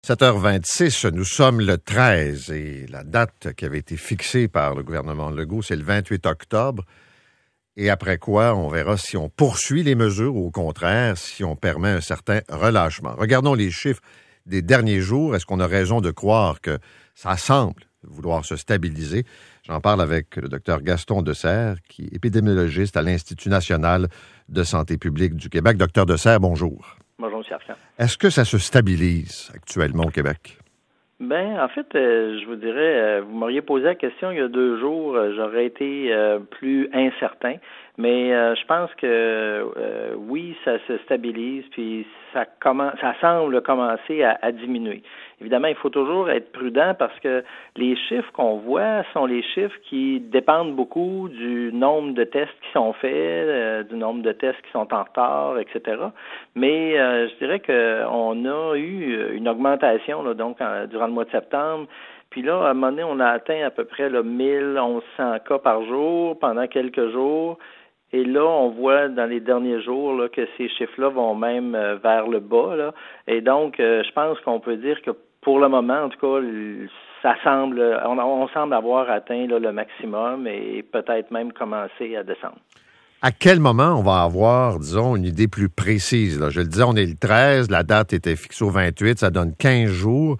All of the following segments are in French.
7h26, nous sommes le 13 et la date qui avait été fixée par le gouvernement Legault, c'est le 28 octobre. Et après quoi, on verra si on poursuit les mesures ou au contraire, si on permet un certain relâchement. Regardons les chiffres des derniers jours. Est-ce qu'on a raison de croire que ça semble vouloir se stabiliser? J'en parle avec le docteur Gaston Deserre, qui est épidémiologiste à l'Institut national de santé publique du Québec. Docteur Deserre, bonjour. Bonjour, M. Arcan. Est-ce que ça se stabilise actuellement au Québec? En fait, je vous dirais, vous m'auriez posé la question il y a 2 jours, j'aurais été plus incertain, mais je pense que oui, ça se stabilise, puis ça semble commencer à diminuer. Évidemment, il faut toujours être prudent parce que les chiffres qu'on voit sont les chiffres qui dépendent beaucoup du nombre de tests qui sont faits, du nombre de tests qui sont en retard, etc. Mais je dirais qu'on a eu une augmentation là, donc durant le mois de septembre. Puis là, à un moment donné, on a atteint à peu près 1100 cas par jour pendant quelques jours. Et là, on voit dans les derniers jours là, que ces chiffres-là vont même vers le bas. Là. Et donc, je pense qu'on peut dire que pour le moment, en tout cas, ça semble, on semble avoir atteint là, le maximum et peut-être même commencer à descendre. À quel moment on va avoir, disons, une idée plus précise? Là? Je le disais, on est le 13, la date était fixée au 28, ça donne 15 jours.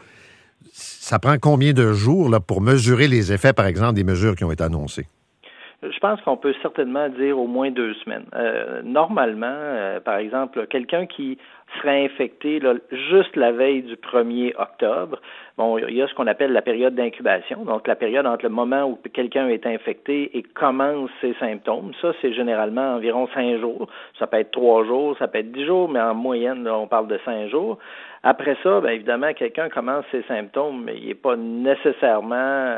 Ça prend combien de jours là, pour mesurer les effets, par exemple, des mesures qui ont été annoncées? Je pense qu'on peut certainement dire au moins 2 semaines. Normalement, par exemple, quelqu'un qui serait infecté là, juste la veille du 1er octobre, bon, il y a ce qu'on appelle la période d'incubation, donc la période entre le moment où quelqu'un est infecté et commence ses symptômes. Ça, c'est généralement environ 5 jours. Ça peut être 3 jours, ça peut être 10 jours, mais en moyenne, là, on parle de 5 jours. Après ça, bien évidemment, quelqu'un commence ses symptômes, mais il n'est pas nécessairement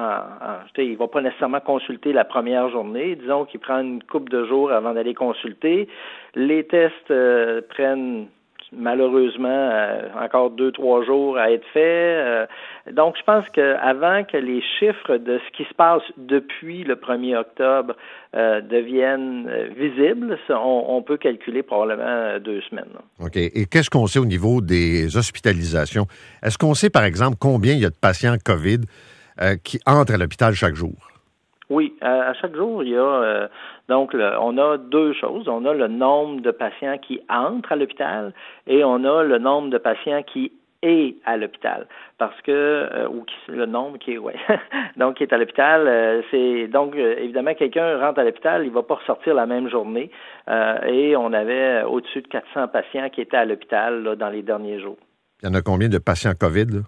il va pas nécessairement consulter la première journée. Disons qu'il prend une couple de jours avant d'aller consulter. Les tests prennent malheureusement encore 2-3 jours à être faits. Donc, je pense qu'avant que les chiffres de ce qui se passe depuis le 1er octobre deviennent visibles, on peut calculer probablement 2 semaines. Là. OK. Et qu'est-ce qu'on sait au niveau des hospitalisations? Est-ce qu'on sait, par exemple, combien il y a de patients COVID qui entrent à l'hôpital chaque jour? Oui, à chaque jour, il y a on a 2 choses. On a le nombre de patients qui entrent à l'hôpital et on a le nombre de patients qui est à l'hôpital. Parce que le nombre qui est donc qui est à l'hôpital, c'est donc évidemment quelqu'un rentre à l'hôpital, il va pas ressortir la même journée. Et on avait au-dessus de 400 patients qui étaient à l'hôpital là, dans les derniers jours. Il y en a combien de patients COVID là?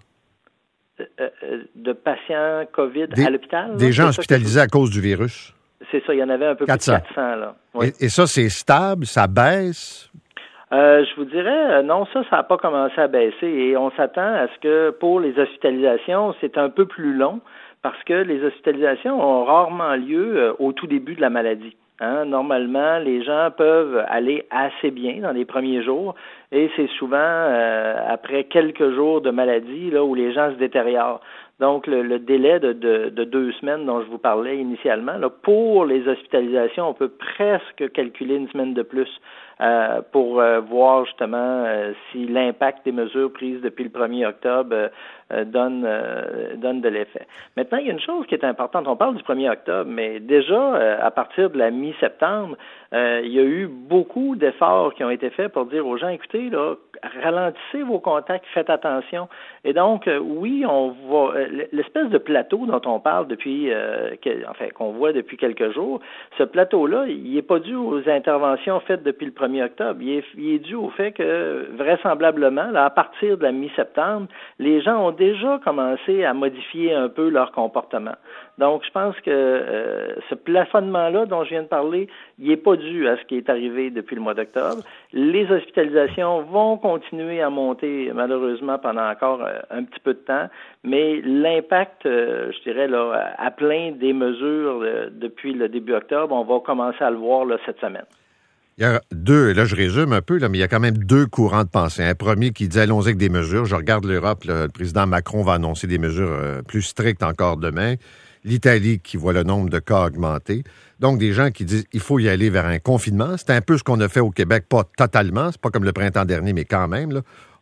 De patients COVID à l'hôpital? Des gens hospitalisés à cause du virus? C'est ça, il y en avait un peu 400. Plus de 400. Là. Oui. Et ça, c'est stable? Ça baisse? Je vous dirais, non, ça n'a pas commencé à baisser. Et on s'attend à ce que pour les hospitalisations, c'est un peu plus long parce que les hospitalisations ont rarement lieu au tout début de la maladie. Normalement, les gens peuvent aller assez bien dans les premiers jours et c'est souvent après quelques jours de maladie là où les gens se détériorent. Donc, le délai de 2 semaines dont je vous parlais initialement, là, pour les hospitalisations, on peut presque calculer une semaine de plus pour voir justement si l'impact des mesures prises depuis le 1er octobre donne de l'effet. Maintenant, il y a une chose qui est importante. On parle du 1er octobre, mais déjà, à partir de la mi-septembre, il y a eu beaucoup d'efforts qui ont été faits pour dire aux gens, écoutez, là, ralentissez vos contacts, faites attention. Et donc, oui, on va l'espèce de plateau dont on parle depuis, qu'on voit depuis quelques jours, ce plateau-là, il n'est pas dû aux interventions faites depuis le 1er octobre. Il est dû au fait que, vraisemblablement, là, à partir de la mi-septembre, les gens ont déjà commencé à modifier un peu leur comportement. Donc, je pense que ce plafonnement-là dont je viens de parler, il n'est pas dû à ce qui est arrivé depuis le mois d'octobre. Les hospitalisations vont continuer à monter, malheureusement, pendant encore un petit peu de temps, mais l'impact, je dirais, là, à plein des mesures depuis le début octobre, on va commencer à le voir là, cette semaine. Il y a 2, là je résume un peu, là, mais il y a quand même 2 courants de pensée. Un premier qui dit allons-y avec des mesures. Je regarde l'Europe, le président Macron va annoncer des mesures plus strictes encore demain. L'Italie qui voit le nombre de cas augmenter. Donc des gens qui disent il faut y aller vers un confinement. C'est un peu ce qu'on a fait au Québec, pas totalement, c'est pas comme le printemps dernier, mais quand même. Là,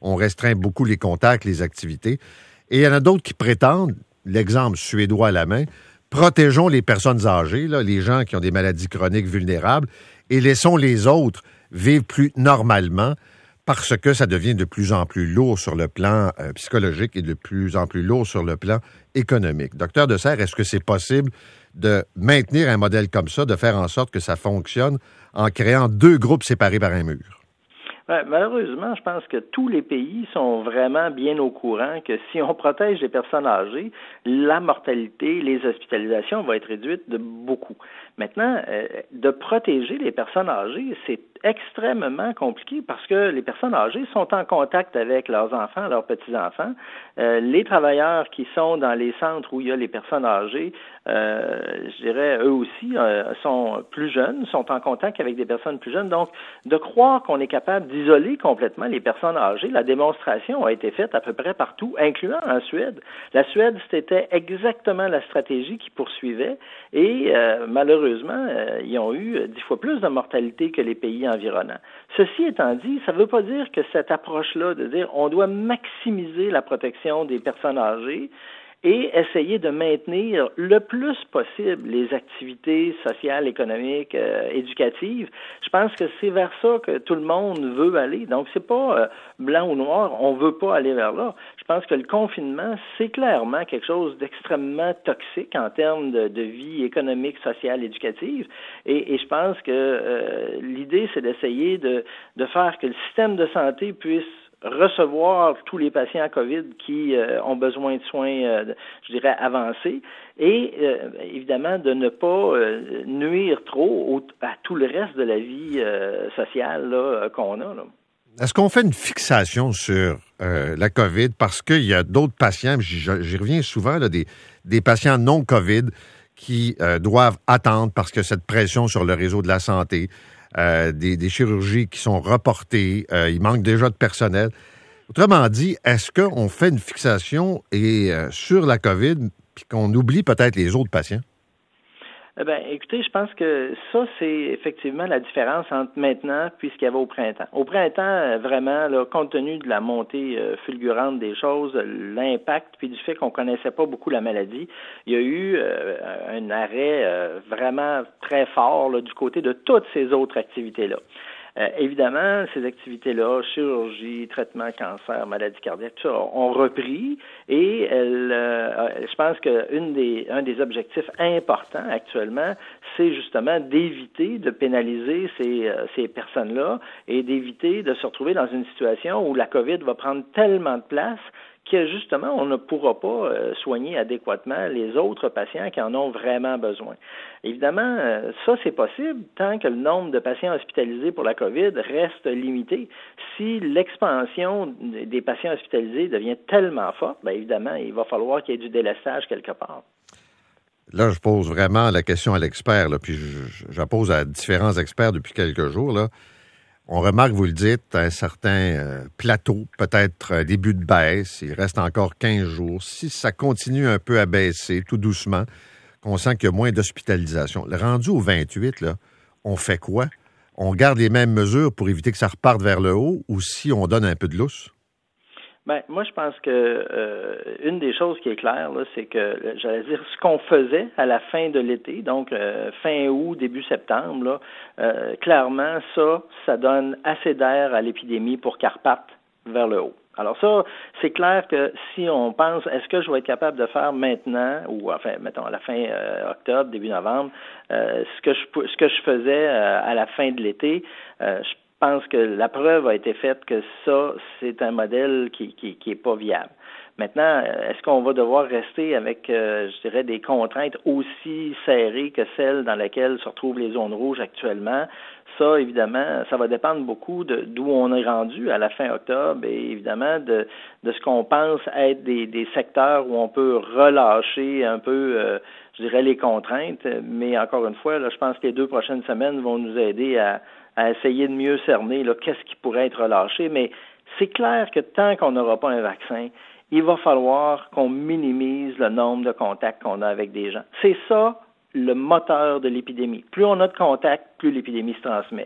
on restreint beaucoup les contacts, les activités. Et il y en a d'autres qui prétendent, l'exemple suédois à la main, protégeons les personnes âgées, là, les gens qui ont des maladies chroniques vulnérables, et laissons les autres vivre plus normalement parce que ça devient de plus en plus lourd sur le plan psychologique et de plus en plus lourd sur le plan économique. Docteur Deserre, est-ce que c'est possible de maintenir un modèle comme ça, de faire en sorte que ça fonctionne en créant deux groupes séparés par un mur? Ouais, malheureusement, je pense que tous les pays sont vraiment bien au courant que si on protège les personnes âgées, la mortalité, les hospitalisations vont être réduites de beaucoup. Maintenant, de protéger les personnes âgées, c'est extrêmement compliqué parce que les personnes âgées sont en contact avec leurs enfants, leurs petits-enfants. Les travailleurs qui sont dans les centres où il y a les personnes âgées, je dirais, eux aussi, sont plus jeunes, sont en contact avec des personnes plus jeunes. Donc, de croire qu'on est capable d'isoler complètement les personnes âgées, la démonstration a été faite à peu près partout, incluant en Suède. La Suède, c'était exactement la stratégie qu'ils poursuivaient et malheureusement, ils ont eu 10 fois plus de mortalité que les pays environnants. Ceci étant dit, ça ne veut pas dire que cette approche-là de dire on doit maximiser la protection des personnes âgées et essayer de maintenir le plus possible les activités sociales, économiques, éducatives. Je pense que c'est vers ça que tout le monde veut aller. Donc, c'est pas blanc ou noir, on veut pas aller vers là. Je pense que le confinement, c'est clairement quelque chose d'extrêmement toxique en termes de vie économique, sociale, éducative. Et je pense que l'idée, c'est d'essayer de faire que le système de santé puisse recevoir tous les patients COVID qui ont besoin de soins, je dirais, avancés, et évidemment de ne pas nuire trop à tout le reste de la vie sociale là, qu'on a. Là. Est-ce qu'on fait une fixation sur la COVID parce qu'il y a d'autres patients, j'y reviens souvent, là, des patients non COVID qui doivent attendre parce que cette pression sur le réseau de la santé, des chirurgies qui sont reportées, il manque déjà de personnel. Autrement dit, est-ce qu'on fait une fixation sur la COVID puis qu'on oublie peut-être les autres patients? Eh bien, écoutez, je pense que ça, c'est effectivement la différence entre maintenant puis ce qu'il y avait au printemps. Au printemps, vraiment, là, compte tenu de la montée fulgurante des choses, l'impact, puis du fait qu'on connaissait pas beaucoup la maladie, il y a eu un arrêt vraiment très fort là, du côté de toutes ces autres activités-là. Évidemment, ces activités-là, chirurgie, traitement, cancer, maladie cardiaque, tout ça, ont repris et je pense qu'un des objectifs importants actuellement, c'est justement d'éviter de pénaliser ces personnes-là et d'éviter de se retrouver dans une situation où la COVID va prendre tellement de place que justement, on ne pourra pas soigner adéquatement les autres patients qui en ont vraiment besoin. Évidemment, ça, c'est possible tant que le nombre de patients hospitalisés pour la COVID reste limité. Si l'expansion des patients hospitalisés devient tellement forte, bien évidemment, il va falloir qu'il y ait du délestage quelque part. Là, je pose vraiment la question à l'expert, là, puis je la pose à différents experts depuis quelques jours, là. On remarque, vous le dites, un certain plateau, peut-être un début de baisse. Il reste encore 15 jours. Si ça continue un peu à baisser, tout doucement, qu'on sent qu'il y a moins d'hospitalisation. Le rendu au 28, là, on fait quoi? On garde les mêmes mesures pour éviter que ça reparte vers le haut ou si on donne un peu de lousse? Ben, moi, je pense que une des choses qui est claire, là, c'est que, j'allais dire, ce qu'on faisait à la fin de l'été, donc fin août, début septembre, là, clairement, ça donne assez d'air à l'épidémie pour qu'elle reparte vers le haut. Alors ça, c'est clair que si on pense, est-ce que je vais être capable de faire maintenant, ou enfin, mettons, à la fin octobre, début novembre, ce que je faisais à la fin de l'été, je pense que la preuve a été faite que ça, c'est un modèle qui est pas viable. Maintenant, est-ce qu'on va devoir rester avec, je dirais, des contraintes aussi serrées que celles dans lesquelles se retrouvent les zones rouges actuellement? Ça, évidemment, ça va dépendre beaucoup d'où on est rendu à la fin octobre et évidemment de ce qu'on pense être des secteurs où on peut relâcher un peu, je dirais, les contraintes. Mais encore une fois, là, je pense que les 2 prochaines semaines vont nous aider à essayer de mieux cerner là, qu'est-ce qui pourrait être relâché. Mais c'est clair que tant qu'on n'aura pas un vaccin, il va falloir qu'on minimise le nombre de contacts qu'on a avec des gens. C'est ça le moteur de l'épidémie. Plus on a de contacts, plus l'épidémie se transmet.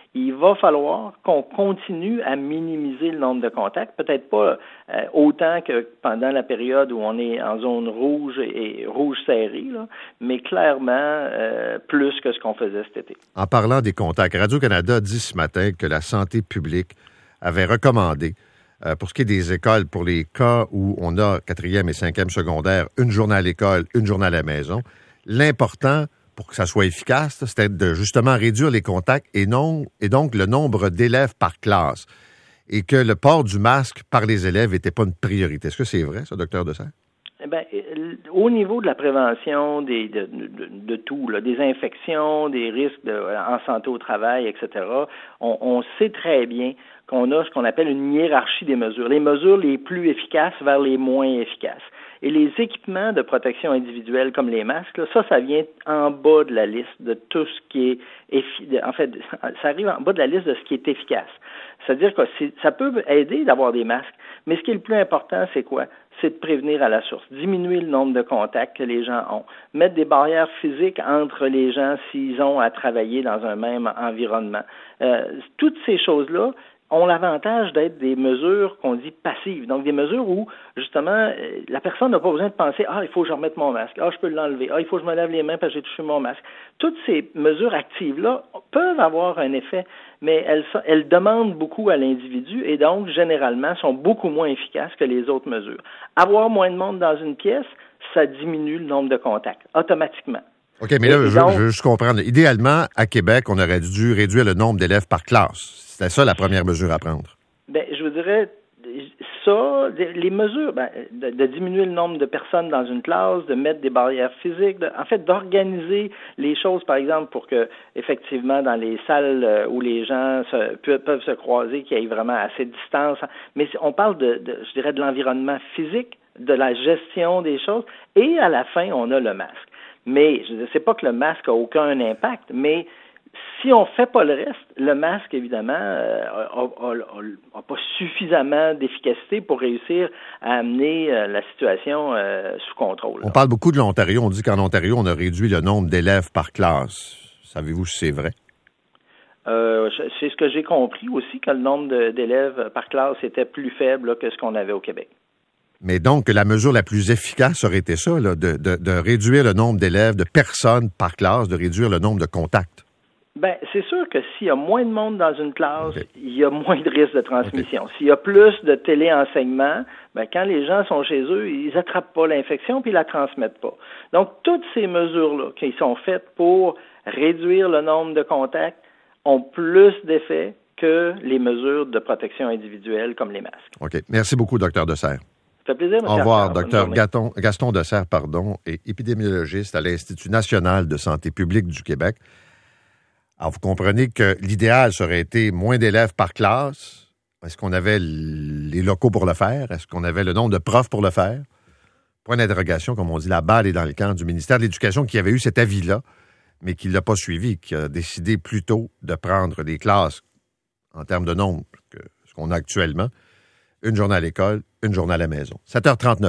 il va falloir qu'on continue à minimiser le nombre de contacts, peut-être pas autant que pendant la période où on est en zone rouge et rouge serré, là, mais clairement plus que ce qu'on faisait cet été. En parlant des contacts, Radio-Canada dit ce matin que la santé publique avait recommandé, pour ce qui est des écoles, pour les cas où on a 4e et 5e secondaire, une journée à l'école, une journée à la maison, l'important pour que ça soit efficace, c'était de justement réduire les contacts et donc le nombre d'élèves par classe. Et que le port du masque par les élèves n'était pas une priorité. Est-ce que c'est vrai, ça, Dr. Dessert? Eh bien, au niveau de la prévention de tout, là, des infections, des risques en santé au travail, etc., on sait très bien qu'on a ce qu'on appelle une hiérarchie des mesures. Les mesures les plus efficaces vers les moins efficaces. Et les équipements de protection individuelle comme les masques, là, ça vient en bas de la liste de tout ce qui est en fait, ça arrive en bas de la liste de ce qui est efficace. C'est-à-dire que ça peut aider d'avoir des masques, mais ce qui est le plus important, c'est quoi? C'est de prévenir à la source, diminuer le nombre de contacts que les gens ont, mettre des barrières physiques entre les gens s'ils ont à travailler dans un même environnement. Toutes ces choses-là ont l'avantage d'être des mesures qu'on dit passives. Donc, des mesures où, justement, la personne n'a pas besoin de penser « Ah, il faut que je remette mon masque. Ah, je peux l'enlever. Ah, il faut que je me lave les mains parce que j'ai touché mon masque. » Toutes ces mesures actives-là peuvent avoir un effet, mais elles demandent beaucoup à l'individu et donc, généralement, sont beaucoup moins efficaces que les autres mesures. Avoir moins de monde dans une pièce, ça diminue le nombre de contacts, automatiquement. OK, mais là, je veux juste comprendre. Idéalement, à Québec, on aurait dû réduire le nombre d'élèves par classe. C'était ça la première mesure à prendre. Bien, je vous dirais, ça, les mesures, de diminuer le nombre de personnes dans une classe, de mettre des barrières physiques, en fait, d'organiser les choses, par exemple, pour que, effectivement, dans les salles où les gens peuvent se croiser, qu'il y ait vraiment assez de distance. Mais on parle je dirais, de l'environnement physique, de la gestion des choses, et à la fin, on a le masque. Mais je ne sais pas que le masque n'a aucun impact, mais si on ne fait pas le reste, le masque, évidemment, n'a pas suffisamment d'efficacité pour réussir à amener la situation sous contrôle. On parle beaucoup de l'Ontario. On dit qu'en Ontario, on a réduit le nombre d'élèves par classe. Savez-vous si c'est vrai? C'est ce que j'ai compris aussi, que le nombre d'élèves par classe était plus faible là, que ce qu'on avait au Québec. Mais donc, la mesure la plus efficace aurait été ça, là, de réduire le nombre d'élèves, de personnes par classe, de réduire le nombre de contacts. Bien, c'est sûr que s'il y a moins de monde dans une classe, il y a moins de risques de transmission. S'il y a plus de téléenseignement, quand les gens sont chez eux, ils n'attrapent pas l'infection puis ils la transmettent pas. Donc, toutes ces mesures-là qui sont faites pour réduire le nombre de contacts ont plus d'effet que les mesures de protection individuelle comme les masques. OK. Merci beaucoup, Dr. Dessert. Ça fait plaisir, M. Au revoir, Dr. Gaston Dessert, est épidémiologiste à l'Institut national de santé publique du Québec. Alors, vous comprenez que l'idéal serait été moins d'élèves par classe. Est-ce qu'on avait les locaux pour le faire? Est-ce qu'on avait le nombre de profs pour le faire? Point d'interrogation, comme on dit, la balle est dans le camp du ministère de l'Éducation qui avait eu cet avis-là, mais qui ne l'a pas suivi, qui a décidé plutôt de prendre des classes en termes de nombre que ce qu'on a actuellement. Une journée à l'école, une journée à la maison. 7h39.